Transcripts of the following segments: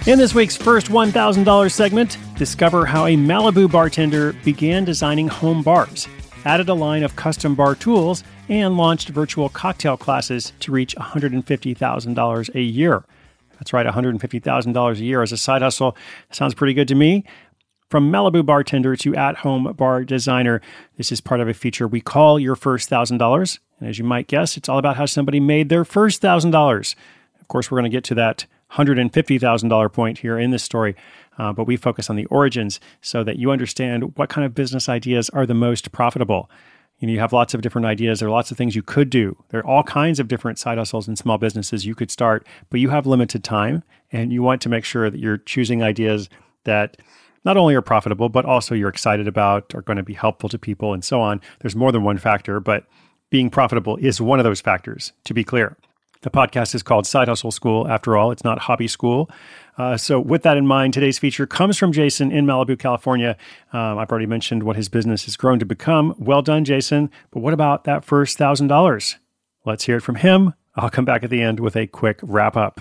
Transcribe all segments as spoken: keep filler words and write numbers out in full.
In this week's first one thousand dollars segment, discover how a Malibu bartender began designing home bars, added a line of custom bar tools, and launched virtual cocktail classes to reach one hundred fifty thousand dollars a year. That's right, one hundred fifty thousand dollars a year as a side hustle. Sounds pretty good to me. From Malibu bartender to at-home bar designer, this is part of a feature we call Your First one thousand dollars. And as you might guess, it's all about how somebody made their first one thousand dollars. Of course, we're going to get to that one hundred fifty thousand dollars point here in this story, uh, but we focus on the origins so that you understand what kind of business ideas are the most profitable. You know, you have lots of different ideas. There are lots of things you could do. There are all kinds of different side hustles and small businesses you could start, but you have limited time, and you want to make sure that you're choosing ideas that not only are profitable, but also you're excited about, are going to be helpful to people, and so on. There's more than one factor, but being profitable is one of those factors, to be clear. The podcast is called Side Hustle School. After all, it's not hobby school. Uh, so with that in mind, today's feature comes from Jason in Malibu, California. Um, I've already mentioned what his business has grown to become. Well done, Jason. But what about that first one thousand dollars? Let's hear it from him. I'll come back at the end with a quick wrap up.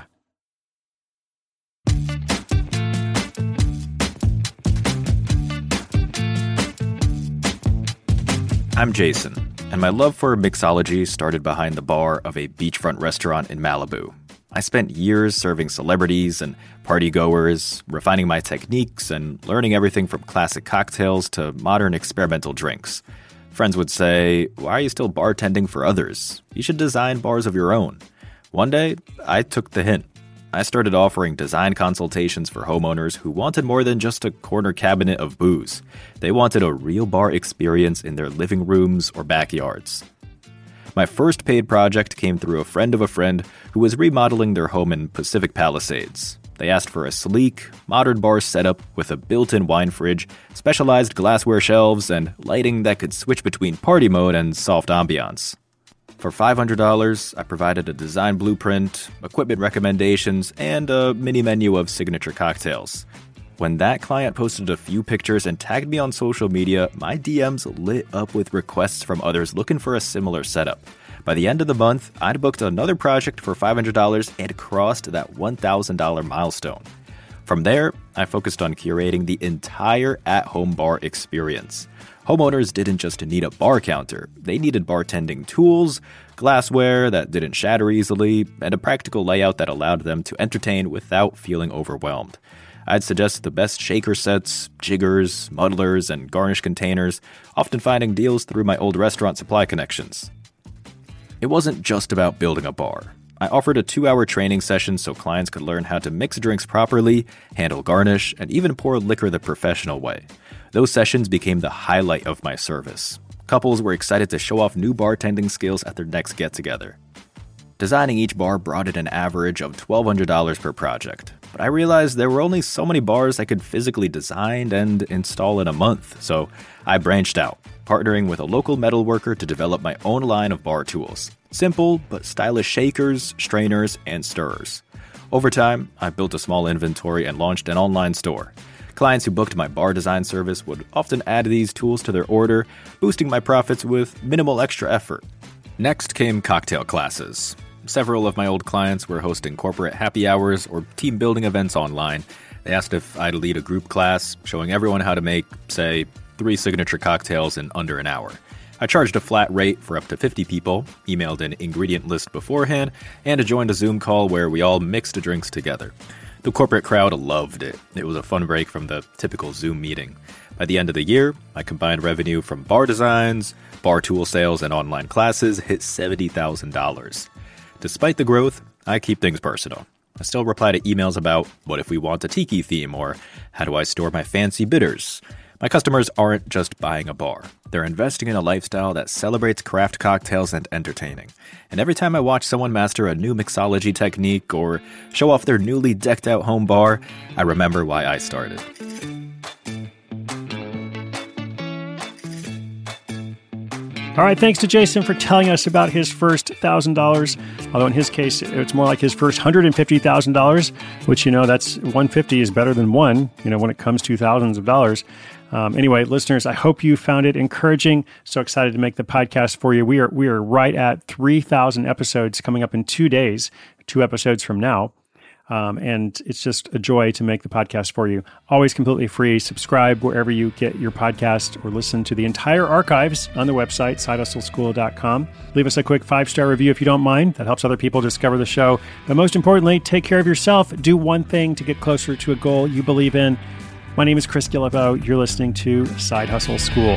I'm Jason, and my love for mixology started behind the bar of a beachfront restaurant in Malibu. I spent years serving celebrities and partygoers, refining my techniques and learning everything from classic cocktails to modern experimental drinks. Friends would say, "Why are you still bartending for others? You should design bars of your own." One day, I took the hint. I started offering design consultations for homeowners who wanted more than just a corner cabinet of booze. They wanted a real bar experience in their living rooms or backyards. My first paid project came through a friend of a friend who was remodeling their home in Pacific Palisades. They asked for a sleek, modern bar setup with a built-in wine fridge, specialized glassware shelves, and lighting that could switch between party mode and soft ambiance. For five hundred dollars, I provided a design blueprint, equipment recommendations, and a mini menu of signature cocktails. When that client posted a few pictures and tagged me on social media, my D Ms lit up with requests from others looking for a similar setup. By the end of the month, I'd booked another project for five hundred dollars and crossed that one thousand dollars milestone. From there, I focused on curating the entire at-home bar experience. Homeowners didn't just need a bar counter. They needed bartending tools, glassware that didn't shatter easily, and a practical layout that allowed them to entertain without feeling overwhelmed. I'd suggest the best shaker sets, jiggers, muddlers, and garnish containers, often finding deals through my old restaurant supply connections. It wasn't just about building a bar. I offered a two-hour training session so clients could learn how to mix drinks properly, handle garnish, and even pour liquor the professional way. Those sessions became the highlight of my service. Couples were excited to show off new bartending skills at their next get-together. Designing each bar brought in an average of twelve hundred dollars per project. But I realized there were only so many bars I could physically design and install in a month, so I branched out, partnering with a local metalworker to develop my own line of bar tools. Simple but stylish shakers, strainers, and stirrers. Over time, I built a small inventory and launched an online store. Clients who booked my bar design service would often add these tools to their order, boosting my profits with minimal extra effort. Next came cocktail classes. Several of my old clients were hosting corporate happy hours or team building events online. They asked if I'd lead a group class, showing everyone how to make, say, three signature cocktails in under an hour. I charged a flat rate for up to fifty people, emailed an ingredient list beforehand, and joined a Zoom call where we all mixed drinks together. The corporate crowd loved it. It was a fun break from the typical Zoom meeting. By the end of the year, my combined revenue from bar designs, bar tool sales, and online classes hit seventy thousand dollars. Despite the growth, I keep things personal. I still reply to emails about, what if we want a tiki theme, or how do I store my fancy bitters? My customers aren't just buying a bar. They're investing in a lifestyle that celebrates craft cocktails and entertaining. And every time I watch someone master a new mixology technique or show off their newly decked out home bar, I remember why I started. All right, thanks to Jason for telling us about his first one thousand dollars. Although in his case, it's more like his first one hundred fifty thousand dollars, which, you know, that's one hundred fifty is better than one, you know, when it comes to thousands of dollars. Um, anyway, listeners, I hope you found it encouraging. So excited to make the podcast for you. We are we are right at three thousand episodes coming up in two days, two episodes from now. Um, and it's just a joy to make the podcast for you. Always completely free. Subscribe wherever you get your podcast or listen to the entire archives on the website, side hustle school dot com. Leave us a quick five-star review if you don't mind. That helps other people discover the show. But most importantly, take care of yourself. Do one thing to get closer to a goal you believe in. My name is Chris Guillebeau. You're listening to Side Hustle School.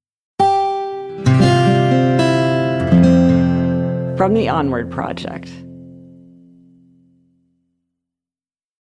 From the Onward Project.